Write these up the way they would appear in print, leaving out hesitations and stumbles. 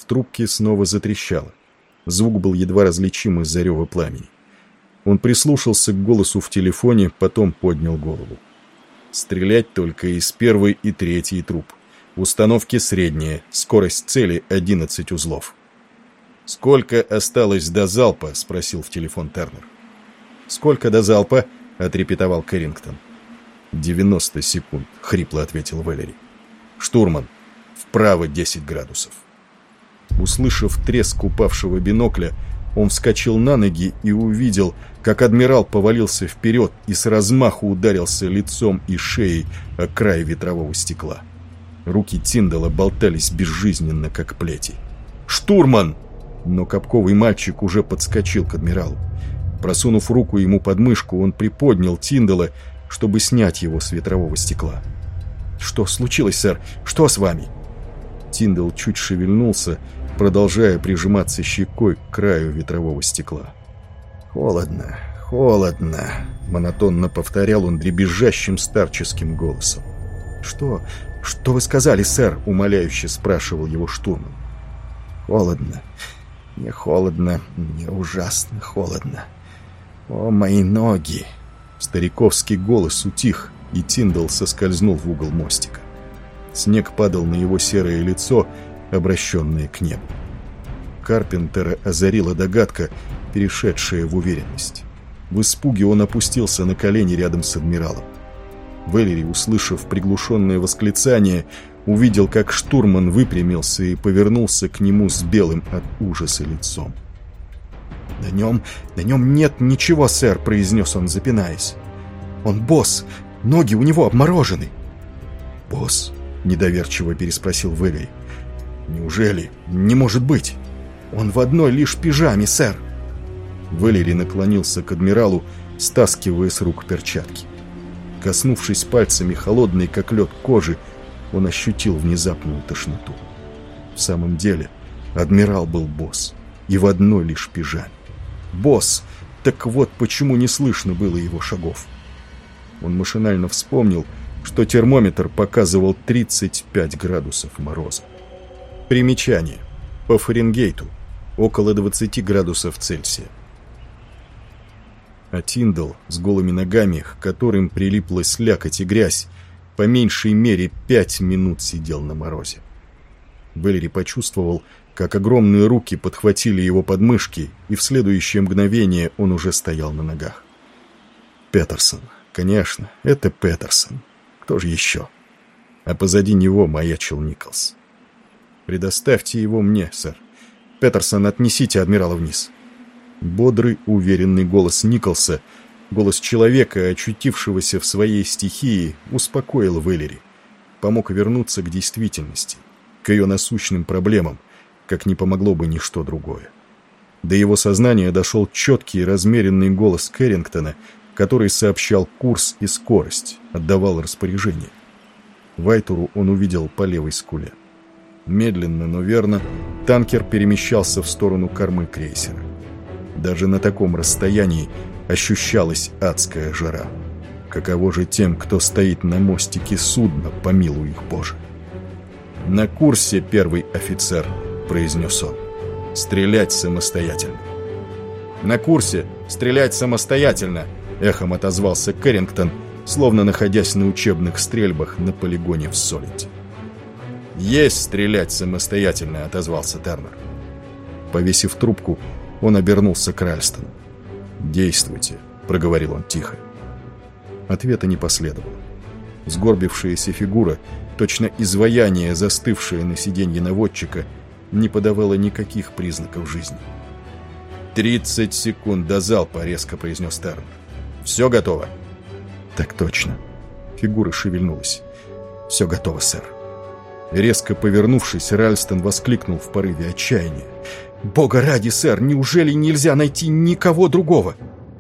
трубке снова затрещало. Звук был едва различим из-за рева пламени. Он прислушался к голосу в телефоне, потом поднял голову. Стрелять только из первой и третьей труб. Установки средние, скорость цели 11 узлов. «Сколько осталось до залпа?» — спросил в телефон Тернер. «Сколько до залпа?» — отрепетовал Кэррингтон. 90 секунд, — хрипло ответил Вэллери. «Штурман, вправо 10 градусов». Услышав треск упавшего бинокля, он вскочил на ноги и увидел, как адмирал повалился вперед и с размаху ударился лицом и шеей о край ветрового стекла. Руки Тиндала болтались безжизненно, как плети. «Штурман!» Но копковый мальчик уже подскочил к адмиралу. Просунув руку ему под мышку, он приподнял Тиндала, чтобы снять его с ветрового стекла. «Что случилось, сэр? Что с вами?» Тиндал чуть шевельнулся, продолжая прижиматься щекой к краю ветрового стекла. «Холодно, холодно», — монотонно повторял он дребезжащим старческим голосом. «Что вы сказали, сэр?» — умоляюще спрашивал его штурман. «Холодно. Мне холодно. Мне ужасно холодно. О, мои ноги!» Стариковский голос утих, и Тиндал соскользнул в угол мостика. Снег падал на его серое лицо, обращенное к небу. Карпентера озарила догадка, перешедшая в уверенность. В испуге он опустился на колени рядом с адмиралом. Вэллери, услышав приглушенное восклицание, увидел, как штурман выпрямился и повернулся к нему с белым от ужаса лицом. «На нем нет ничего, сэр», — произнес он, запинаясь. «Он босс, ноги у него обморожены». «Босс?» — недоверчиво переспросил Вэллери. «Неужели? Не может быть! Он в одной лишь пижаме, сэр!» Вэллери наклонился к адмиралу, стаскивая с рук перчатки. Коснувшись пальцами холодной, как лед, кожи, он ощутил внезапную тошноту. В самом деле, адмирал был босс, и в одной лишь пижаме. Босс! Так вот почему не слышно было его шагов. Он машинально вспомнил, что термометр показывал 35 градусов мороза. Примечание. По Фаренгейту. Около 20 градусов Цельсия. А Тиндал с голыми ногами, к которым прилипла слякоть и грязь, по меньшей мере 5 минут сидел на морозе. Вэллери почувствовал, как огромные руки подхватили его подмышки, и в следующее мгновение он уже стоял на ногах. Петерсон. Конечно, это Петерсон. Кто же еще? А позади него маячил Николс. «Предоставьте его мне, сэр. Петерсон, отнесите адмирала вниз». Бодрый, уверенный голос Николса, голос человека, очутившегося в своей стихии, успокоил Вэллери, помог вернуться к действительности, к ее насущным проблемам, как не помогло бы ничто другое. До его сознания дошел четкий и размеренный голос Кэррингтона, который сообщал курс и скорость, отдавал распоряжение. Вайтеру он увидел по левой скуле. Медленно, но верно, танкер перемещался в сторону кормы крейсера. Даже на таком расстоянии ощущалась адская жара. Каково же тем, кто стоит на мостике судна, помилуй их Боже. «На курсе, первый офицер», — произнес он. «Стрелять самостоятельно». «На курсе, стрелять самостоятельно», — эхом отозвался Кэррингтон, словно находясь на учебных стрельбах на полигоне в Солите. «Есть стрелять самостоятельно», — отозвался Тернер. Повесив трубку, он обернулся к Ральстону. «Действуйте», — проговорил он тихо. Ответа не последовало. Сгорбившаяся фигура, точно изваяние, застывшее на сиденье наводчика, не подавала никаких признаков жизни. 30 секунд до залпа», — резко произнес Тернер. «Все готово?» «Так точно». Фигура шевельнулась. «Все готово, сэр». Резко повернувшись, Ральстон воскликнул в порыве отчаяния. «Бога ради, сэр, неужели нельзя найти никого другого?»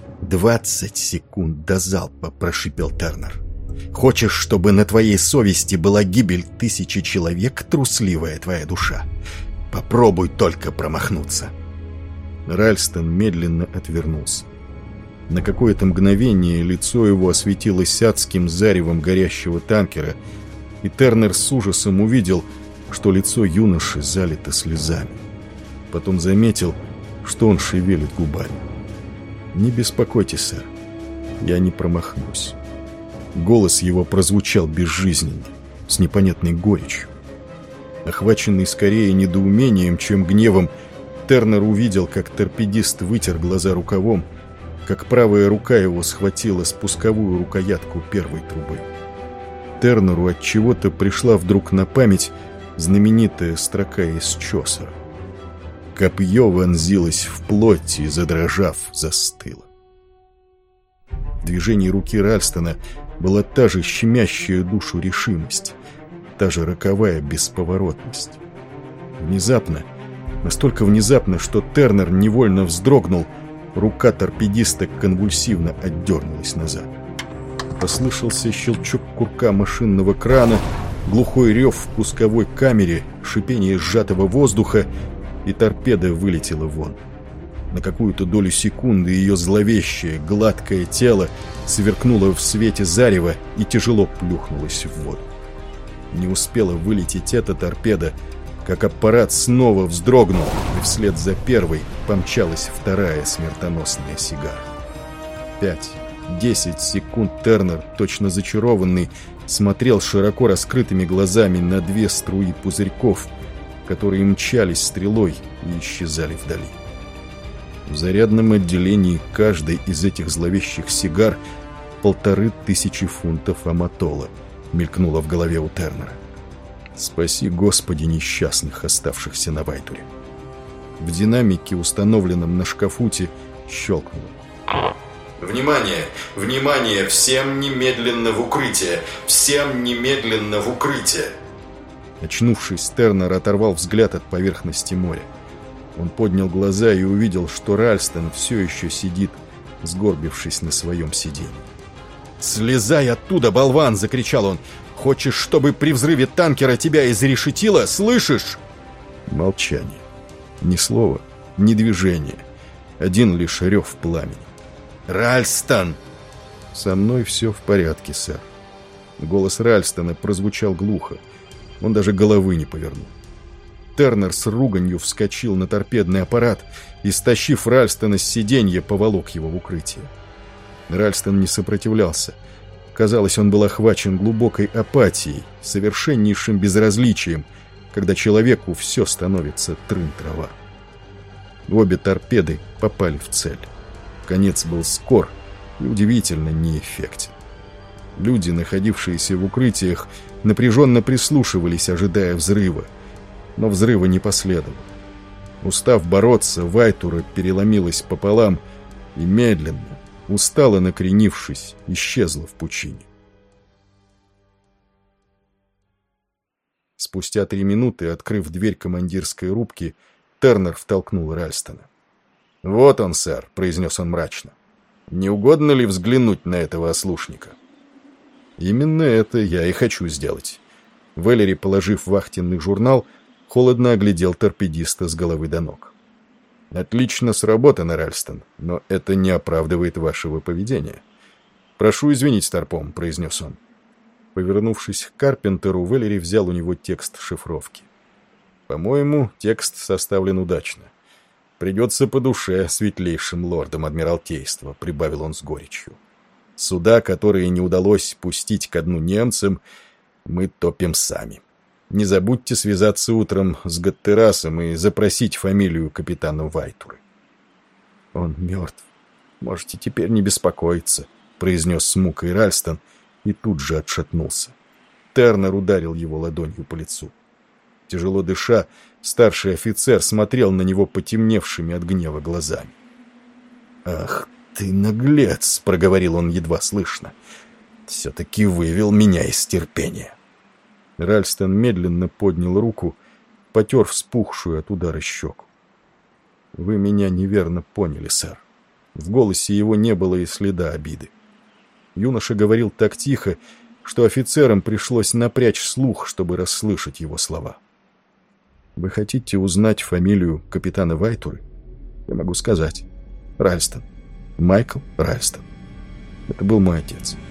20 секунд до залпа», — прошипел Тернер. «Хочешь, чтобы на твоей совести была гибель 1000 человек, трусливая твоя душа? Попробуй только промахнуться». Ральстон медленно отвернулся. На какое-то мгновение лицо его осветилось адским заревом горящего танкера, и Тернер с ужасом увидел, что лицо юноши залито слезами. Потом заметил, что он шевелит губами. «Не беспокойтесь, сэр, я не промахнусь». Голос его прозвучал безжизненно, с непонятной горечью. Охваченный скорее недоумением, чем гневом, Тернер увидел, как торпедист вытер глаза рукавом, как правая рука его схватила спусковую рукоятку первой трубы. Тернеру отчего-то пришла вдруг на память знаменитая строка из Чосера. Копье вонзилось в плоть и, задрожав, застыло. В движении руки Ральстона была та же щемящая душу решимость, та же роковая бесповоротность. Внезапно, настолько внезапно, что Тернер невольно вздрогнул, рука торпедиста конвульсивно отдернулась назад. Послышался щелчок курка машинного крана, глухой рев в пусковой камере, шипение сжатого воздуха, и торпеда вылетела вон. На какую-то долю секунды ее зловещее, гладкое тело сверкнуло в свете зарева и тяжело плюхнулось в воду. Не успела вылететь эта торпеда, как аппарат снова вздрогнул, и вслед за первой помчалась вторая смертоносная сигара. 5-10 секунд Тернер, точно зачарованный, смотрел широко раскрытыми глазами на две струи пузырьков, которые мчались стрелой и исчезали вдали. В зарядном отделении каждой из этих зловещих сигар 1500 фунтов аматола мелькнуло в голове у Тернера. Спаси, Господи, несчастных, оставшихся на Вайтуре. В динамике, установленном на шкафуте, щелкнуло. «Внимание! Внимание! Всем немедленно в укрытие! Всем немедленно в укрытие!» Очнувшись, Тернер оторвал взгляд от поверхности моря. Он поднял глаза и увидел, что Ральстон все еще сидит, сгорбившись на своем сиденье. «Слезай оттуда, болван!» — закричал он. «Хочешь, чтобы при взрыве танкера тебя изрешетило? Слышишь?» Молчание. Ни слова, ни движения. Один лишь рев пламени. «Ральстон!» «Со мной все в порядке, сэр». Голос Ральстона прозвучал глухо. Он даже головы не повернул. Тернер с руганью вскочил на торпедный аппарат и, стащив Ральстона с сиденья, поволок его в укрытие. Ральстон не сопротивлялся. Казалось, он был охвачен глубокой апатией, совершеннейшим безразличием, когда человеку все становится трын-трава. Обе торпеды попали в цель. Конец был скор и удивительно неэффектен. Люди, находившиеся в укрытиях, напряженно прислушивались, ожидая взрыва. Но взрыва не последовало. Устав бороться, Вайтура переломилась пополам и медленно, устало накренившись, исчезла в пучине. Спустя 3 минуты, открыв дверь командирской рубки, Тернер втолкнул Ральстона. «Вот он, сэр», — произнес он мрачно. «Не угодно ли взглянуть на этого ослушника?» «Именно это я и хочу сделать». Веллери, положив вахтенный журнал, холодно оглядел торпедиста с головы до ног. «Отлично сработано, Ральстон, но это не оправдывает вашего поведения. Прошу извинить, Старпом», — произнес он. Повернувшись к Карпентеру, Веллери взял у него текст шифровки. «По-моему, текст составлен удачно. Придется по душе светлейшим лордам Адмиралтейства», — прибавил он с горечью. «Суда, которые не удалось пустить ко дну немцам, мы топим сами. Не забудьте связаться утром с Гаттерасом и запросить фамилию капитана Вайтуры». «Он мертв. Можете теперь не беспокоиться», — произнес с мукой Ральстон и тут же отшатнулся. Тернер ударил его ладонью по лицу. Тяжело дыша, старший офицер смотрел на него потемневшими от гнева глазами. «Ах ты наглец!» — проговорил он едва слышно. «Все-таки вывел меня из терпения». Ральстон медленно поднял руку, потер вспухшую от удара щеку. «Вы меня неверно поняли, сэр». В голосе его не было и следа обиды. Юноша говорил так тихо, что офицерам пришлось напрячь слух, чтобы расслышать его слова. «Вы хотите узнать фамилию капитана Вайтуры? Я могу сказать. Ральстон. Майкл Ральстон. Это был мой отец.